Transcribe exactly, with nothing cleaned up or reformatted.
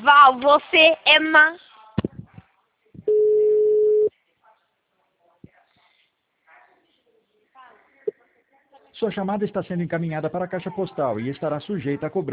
Val, você é má. Sua chamada está sendo encaminhada para a caixa postal e estará sujeita a cobrança.